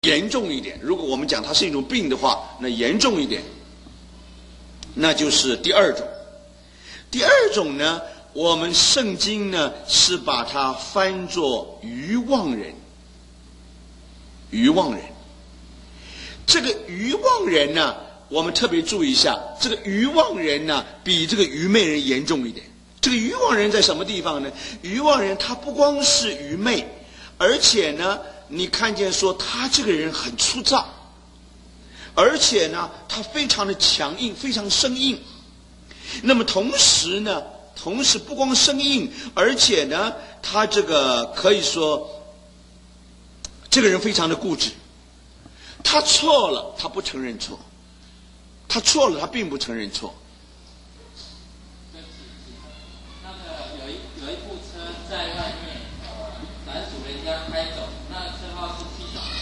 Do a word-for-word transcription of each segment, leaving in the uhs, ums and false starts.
严重一点，如果我们讲它是一种病的话，那严重一点，那就是第二种。第二种呢，我们圣经呢是把它翻作愚妄人。愚妄人，这个愚妄人呢，我们特别注意一下，这个愚妄人呢比这个愚昧人严重一点。这个愚妄人在什么地方呢？愚妄人他不光是愚昧，而且呢你看见说他这个人很粗糙，而且呢他非常的强硬，非常生硬。那么同时呢同时不光生硬，而且呢他这个可以说这个人非常的固执，他错了他不承认错，他错了他并不承认错。 那个有一有一部车在外面，呃，拦阻人家开走，那车号是七种。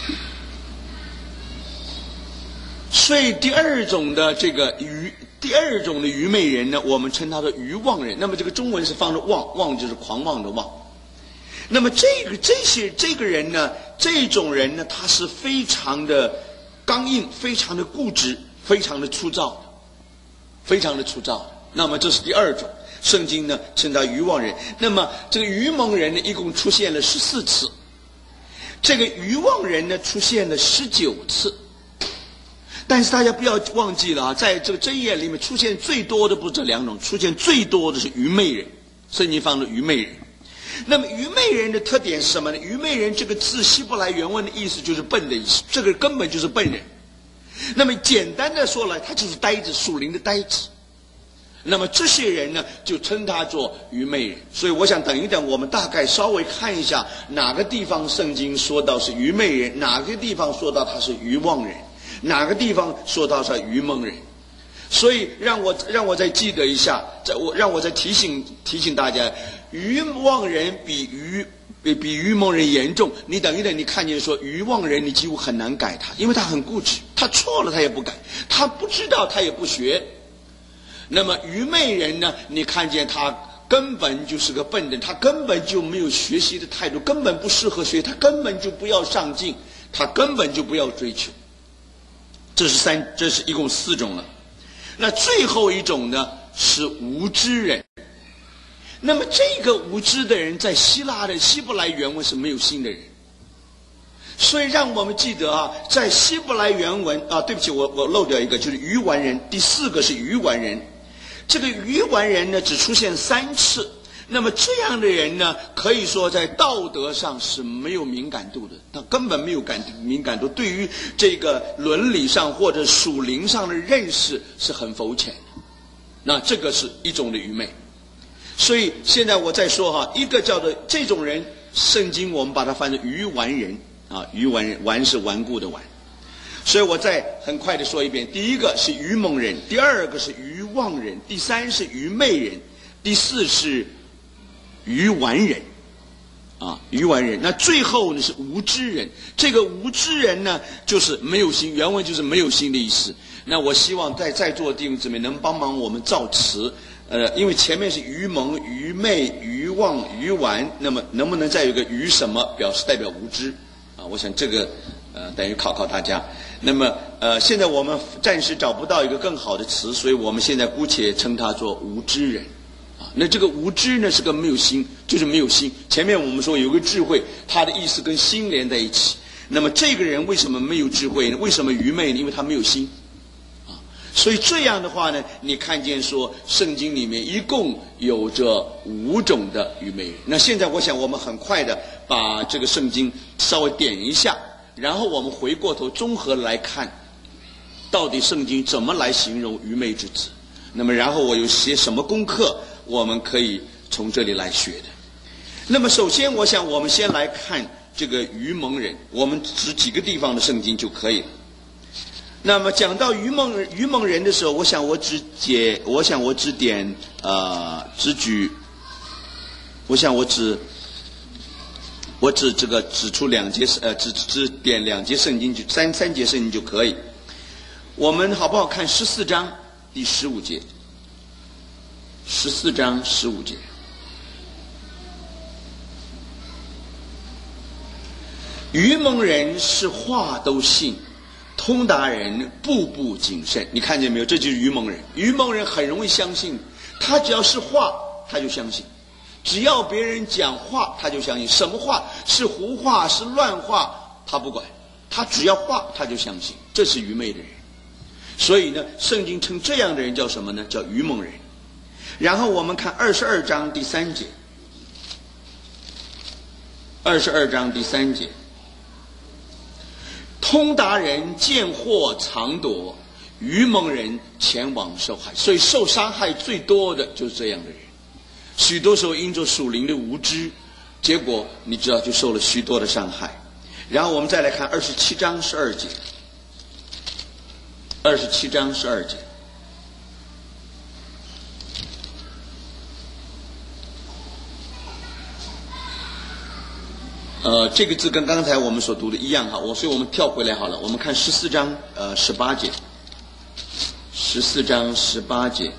所以第二种的这个愚，第二种的愚昧人呢，我们称他的愚妄人。那么这个中文是放着妄，妄就是狂妄的妄。那么这个这些这个人呢，这种人呢，他是非常的刚硬，非常的固执，非常的粗糙，非常的粗糙。那么这是第二种，圣经呢称他愚妄人。那么这个愚蒙人呢，一共出现了十四次，这个愚妄人呢出现了十九次。但是大家不要忘记了啊，在这个箴言里面出现最多的不是这两种，出现最多的是愚昧人，圣经放的愚昧人。那么愚昧人的特点是什么呢？愚昧人这个字希伯来原文的意思就是笨的意思，这个根本就是笨人。那么简单的说来，他就是呆子，属灵的呆子。那么这些人呢，就称他做愚昧人。所以我想等一等，我们大概稍微看一下哪个地方圣经说到是愚昧人，哪个地方说到他是愚妄人，哪个地方说到是愚蒙人。所以让我让我再记得一下，我让我再提醒提醒大家，愚妄人比愚比比愚蒙人严重。你等一等，你看见说愚妄人，你几乎很难改他，因为他很固执，他错了他也不改，他不知道他也不学。那么愚昧人呢，你看见他根本就是个笨人，他根本就没有学习的态度，根本不适合学，他根本就不要上进，他根本就不要追求。这是三，这是一共四种了。那最后一种呢是无知人。那么这个无知的人在希腊的希伯来原文是没有心的人。所以让我们记得啊，在希伯来原文啊，对不起，我我漏掉一个，就是愚顽人。第四个是愚顽人。这个愚顽人呢只出现三次。那么这样的人呢，可以说在道德上是没有敏感度的，他根本没有感敏感度，对于这个伦理上或者属灵上的认识是很肤浅的。那这个是一种的愚昧。所以现在我再说哈，一个叫做这种人，圣经我们把它翻成愚顽人啊，愚顽人，顽是顽固的顽。所以我再很快的说一遍，第一个是愚蒙人，第二个是愚妄人，第三是愚昧人，第四是愚顽人啊，愚顽人。那最后呢是无知人。这个无知人呢就是没有心，原文就是没有心的意思。那我希望在在座的弟兄姊妹能帮忙我们造词，呃，因为前面是愚蒙、愚昧、愚妄、愚顽，那么能不能再有个愚什么表示代表无知啊？我想这个呃等于考考大家。那么呃现在我们暂时找不到一个更好的词，所以我们现在姑且称它做无知人。那这个无知呢是个没有心，就是没有心。前面我们说有个智慧，它的意思跟心连在一起。那么这个人为什么没有智慧呢？为什么愚昧呢？因为他没有心啊。所以这样的话呢，你看见说圣经里面一共有着五种的愚昧人。那现在我想我们很快的把这个圣经稍微点一下，然后我们回过头综合来看，到底圣经怎么来形容愚昧之子。那么然后我有些什么功课我们可以从这里来学的。那么首先我想我们先来看这个愚蒙人，我们指几个地方的圣经就可以了。那么讲到愚蒙愚蒙人的时候，我想我只解我想我只点呃只举我想我只我只这个指出两节呃只只点两节圣经就三三节圣经就可以。我们好不好看十四章第十五节？十四章十五节， 愚蒙人是话都信，通达人步步谨慎。你看见没有？这就是愚蒙人。愚蒙人很容易相信，他只要是话他就相信，只要别人讲话他就相信，什么话是胡话是乱话他不管，他只要话他就相信，这是愚昧的人。所以呢，圣经称这样的人叫什么呢？叫愚蒙人。然后我们看二十二章第三节，二十二章第三节，通达人见祸藏躲，愚蒙人前往受害。所以受伤害最多的就是这样的人，许多时候因着属灵的无知，结果你知道就受了许多的伤害。然后我们再来看二十七章十二节，二十七章十二节，呃，这个字跟刚才我们所读的一样哈，我所以我们跳回来好了，我们看十四章呃十八节，十四章十八节，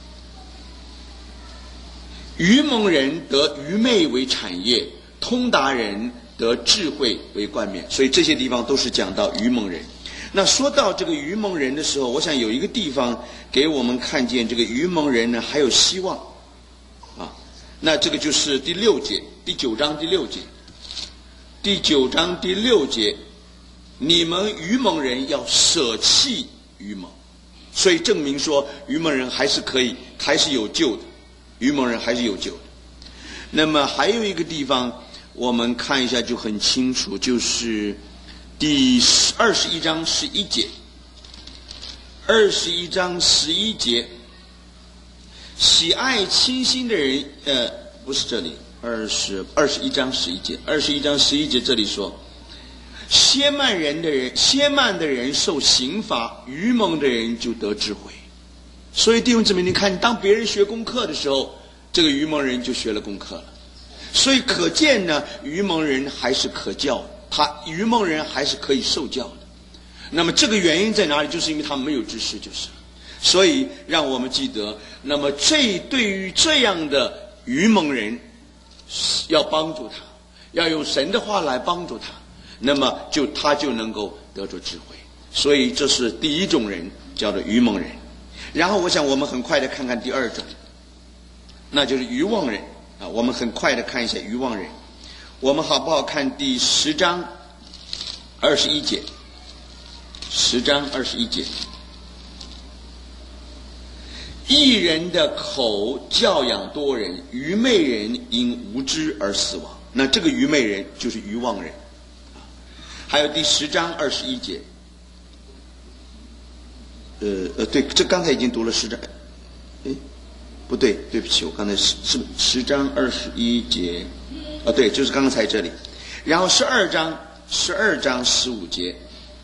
愚蒙人得愚昧为产业，通达人得智慧为冠冕。所以这些地方都是讲到愚蒙人。那说到这个愚蒙人的时候，我想有一个地方给我们看见这个愚蒙人呢还有希望啊。那这个就是第六节，第九章第六节，第九章第六节，你们愚蒙人要舍弃愚蒙。所以证明说愚蒙人还是可以，还是有救的，愚蒙人还是有救的。那么还有一个地方我们看一下就很清楚，就是第二十一章十一节，二十一章十一节，喜爱清心的人，呃，不是这里，二十二十一章十一节，二十一章十一节这里说，先慢人的人，先慢的人受刑罚，愚蒙的人就得智慧。所以弟兄姊妹，你看，当别人学功课的时候，这个愚蒙人就学了功课了。所以可见呢，愚蒙人还是可教的，他愚蒙人还是可以受教的。那么这个原因在哪里？就是因为他们没有知识，就是。所以让我们记得，那么这对于这样的愚蒙人，要帮助他，要用神的话来帮助他，那么就他就能够得着智慧。所以这是第一种人，叫做愚蒙人。然后我想我们很快的看看第二种，那就是愚妄人啊。我们很快的看一下愚妄人。我们好不好看第十章二十一节？十章二十一节，义人的口教养多人，愚昧人因无知而死亡。那这个愚昧人就是愚妄人。还有第十章二十一节，呃呃，对，这刚才已经读了十章，哎，不对，对不起，我刚才是是十章二十一节，啊，对，就是刚才这里。然后十二章，十二章十五节，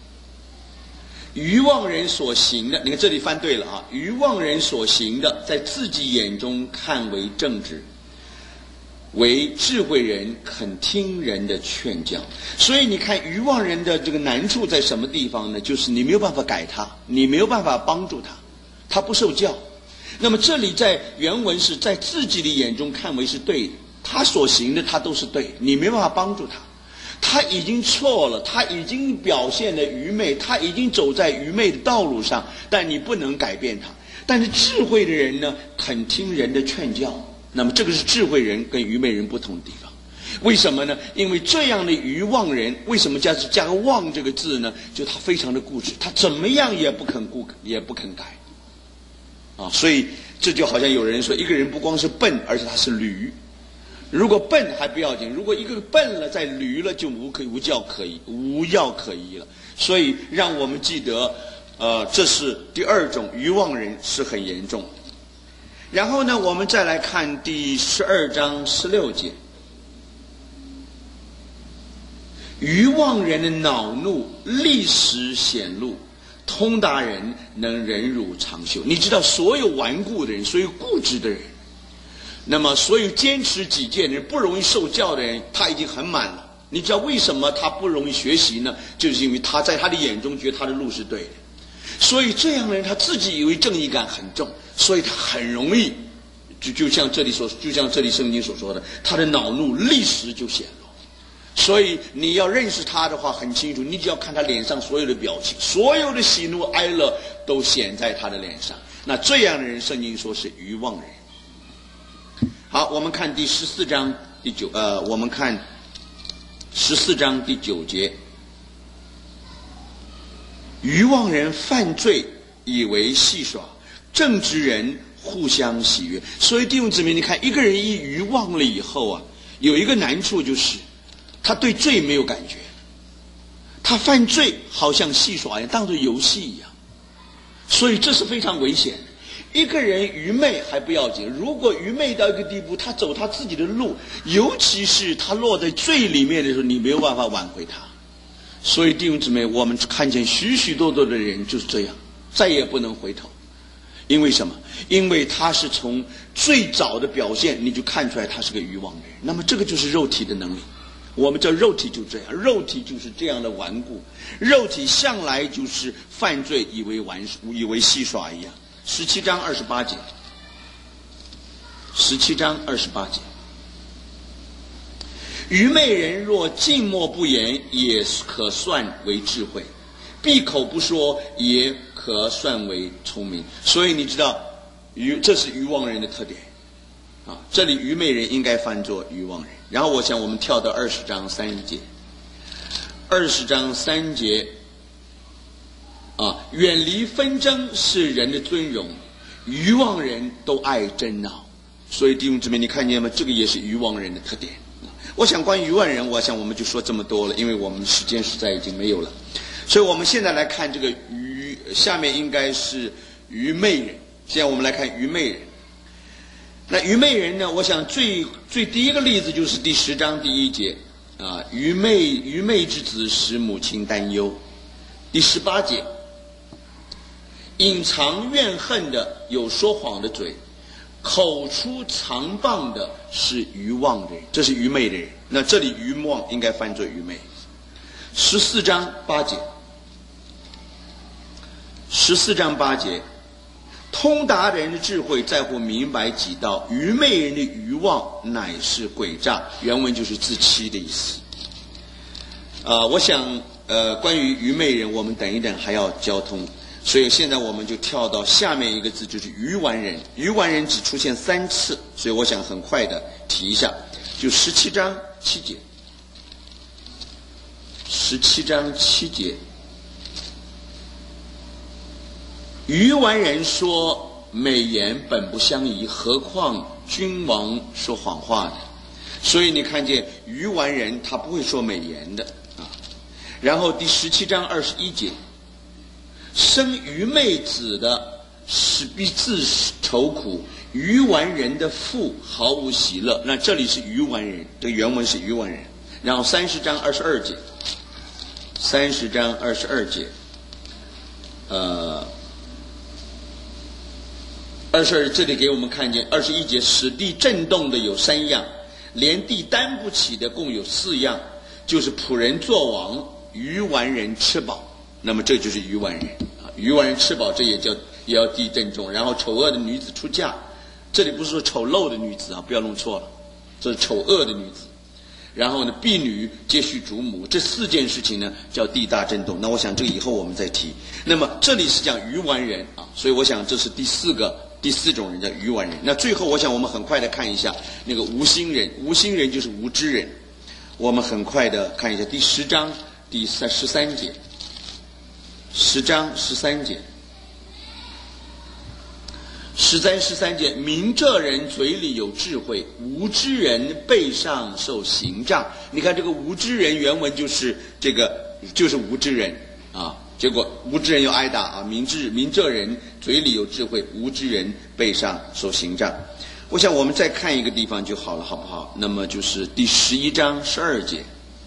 愚妄人所行的，你看这里翻对了啊，愚妄人所行的，在自己眼中看为正直，为智慧人肯听人的劝教。所以你看愚妄人的这个难处在什么地方呢？就是你没有办法改他，你没有办法帮助他，他不受教。那么这里在原文是在自己的眼中看为是对的，他所行的他都是对，你没办法帮助他，他已经错了，他已经表现了愚昧，他已经走在愚昧的道路上，但你不能改变他。但是智慧的人呢，肯听人的劝教。那么这个是智慧人跟愚昧人不同的地方。为什么呢？因为这样的愚妄人，为什么加加个妄这个字呢？就他非常的固执，他怎么样也不肯固也不肯改啊。所以这就好像有人说，一个人不光是笨，而且他是驴。如果笨还不要紧，如果一个笨了再驴了，就无可无教可依，无药可依了。所以让我们记得，呃，这是第二种愚妄人是很严重的。然后呢，我们再来看第十二章十六节，愚妄人的恼怒立时显露，通达人能忍辱长久。你知道，所有顽固的人，所有固执的人，那么所有坚持己见的人，不容易受教的人，他已经很满了。你知道为什么他不容易学习呢？就是因为他在他的眼中觉得他的路是对的。所以这样的人，他自己以为正义感很重，所以他很容易就就像这里所就像这里圣经所说的，他的恼怒立时就显露。 所以你要认识他的话很清楚，你只要看他脸上所有的表情，所有的喜怒哀乐都显在他的脸上。那这样的人，圣经说是愚妄人。好，我们看第十四章第九呃，我们看十四章第九节，愚妄人犯罪以为戏耍，正直人互相喜悦。所以弟兄姊妹，你看一个人一愚妄了以后啊，有一个难处就是他对罪没有感觉，他犯罪好像戏耍一样，当作游戏一样，所以这是非常危险的。一个人愚昧还不要紧，如果愚昧到一个地步，他走他自己的路，尤其是他落在罪里面的时候，你没有办法挽回他。所以弟兄姊妹，我们看见许许多多的人就是这样，再也不能回头。因为什么？因为他是从最早的表现你就看出来他是个愚妄人。那么这个就是肉体的能力，我们叫肉体就这样，肉体就是这样的顽固，肉体向来就是犯罪以为玩以为戏耍一样。十七章二十八节，十七章二十八节，愚昧人若静默不言，也可算为智慧；闭口不说，也可算为聪明。所以你知道，愚这是愚妄人的特点啊。这里愚昧人应该翻作愚妄人。然后我想我们跳到二十章三节，二十章三节。啊，远离纷争是人的尊荣，愚妄人都爱争闹。所以弟兄姊妹，你看见吗？这个也是愚妄人的特点。我想关于愚妄人，我想我们就说这么多了，因为我们时间实在已经没有了。所以我们现在来看这个愚，下面应该是愚昧人。现在我们来看愚昧人。那愚昧人呢？我想最最第一个例子就是第十章第一节啊，愚昧愚昧之子使母亲担忧。第十八节。隐藏怨恨的有说谎的嘴，口出藏谤的是愚妄的人，这是愚昧的人。那这里愚妄应该翻作愚昧。十四章八节，十四章八节，通达人的智慧在乎明白己道，愚昧人的愚妄乃是诡诈。原文就是自欺的意思。呃，我想呃，关于愚昧人，我们等一等还要交通。所以现在我们就跳到下面一个字，就是愚顽人。愚顽人只出现三次，所以我想很快的提一下，就十七章七节，十七章七节，愚顽人说美言本不相宜，何况君王说谎话呢？所以你看见愚顽人他不会说美言的啊。然后第十七章二十一节。生愚昧子的使必自愁苦，愚顽人的父毫无喜乐。那这里是愚顽人，这个原文是愚顽人。然后三十章二十二节，三十章二十二节，呃，二十二这里给我们看见二十一节，使地震动的有三样，连地担不起的共有四样，就是仆人作王，愚顽人吃饱。那么这就是愚顽人啊，愚顽人吃饱，这也叫也要地震动。然后丑恶的女子出嫁，这里不是说丑陋的女子啊，不要弄错了，这是丑恶的女子。然后呢，婢女接续主母，这四件事情呢叫地大震动。那我想这个以后我们再提。那么这里是讲愚顽人啊，所以我想这是第四个第四种人叫愚顽人。那最后我想我们很快的看一下那个无心人，无心人就是无知人。我们很快的看一下第十章第三十三节。十章十三节，十三十三节，明哲人嘴里有智慧，无知人背上受刑杖。你看这个无知人原文就是这个就是无知人啊，结果无知人要挨打啊。明智明哲人嘴里有智慧，无知人背上受刑杖。我想我们再看一个地方就好了，好不好？那么就是第十一章十二节。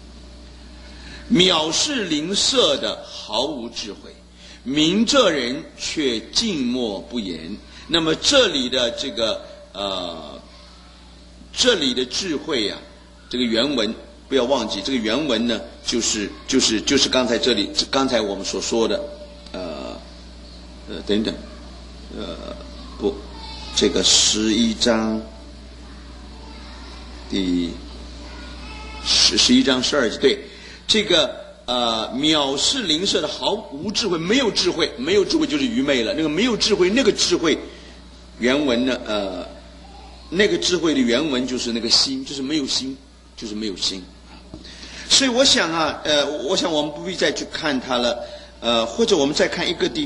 藐视邻舍的毫无智慧，明哲人却静默不言。那么这里的这个呃，这里的智慧呀、啊，这个原文不要忘记，这个原文呢，就是就是就是刚才这里刚才我们所说的，呃呃等等，呃不，这个十一章第。 十十一章十二节，对，这个呃藐视邻舍的毫无智慧，没有智慧，没有智慧就是愚昧了。那个没有智慧，那个智慧原文呢，呃，那个智慧的原文就是那个心，就是没有心，就是没有心。所以我想啊，呃，我想我们不必再去看它了，呃，或者我们再看一个地